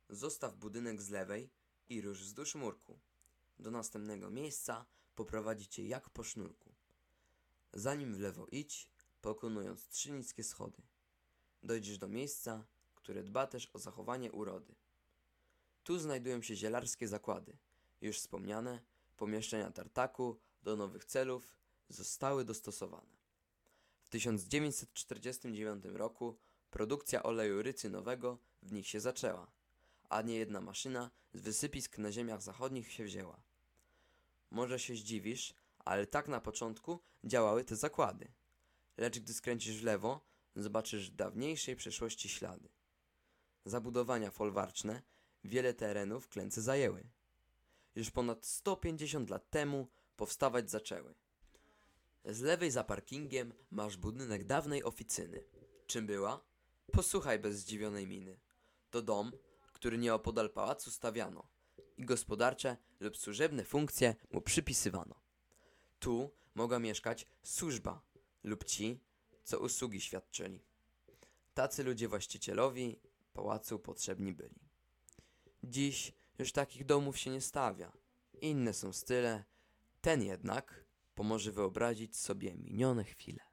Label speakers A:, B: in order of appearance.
A: Zostaw budynek z lewej i rusz wzdłuż murku. Do następnego miejsca poprowadzi cię jak po sznurku. Zanim w lewo idź, pokonując 3 niskie schody. Dojdziesz do miejsca, które dba też o zachowanie urody. Tu znajdują się zielarskie zakłady. Już wspomniane pomieszczenia tartaku do nowych celów zostały dostosowane. W 1949 roku produkcja oleju rycynowego w nich się zaczęła, a niejedna maszyna z wysypisk na ziemiach zachodnich się wzięła. Może się zdziwisz, ale tak na początku działały te zakłady. Lecz gdy skręcisz w lewo, zobaczysz w dawniejszej przeszłości ślady. Zabudowania folwarczne wiele terenów w Klęce zajęły. Już ponad 150 lat temu powstawać zaczęły. Z lewej za parkingiem masz budynek dawnej oficyny. Czym była? Posłuchaj bez zdziwionej miny. To dom, który nieopodal pałacu stawiano i gospodarcze lub służebne funkcje mu przypisywano. Tu mogła mieszkać służba lub ci, co usługi świadczyli. Tacy ludzie właścicielowi pałacu potrzebni byli. Dziś już takich domów się nie stawia. Inne są style, ten jednak pomoże wyobrazić sobie minione chwile.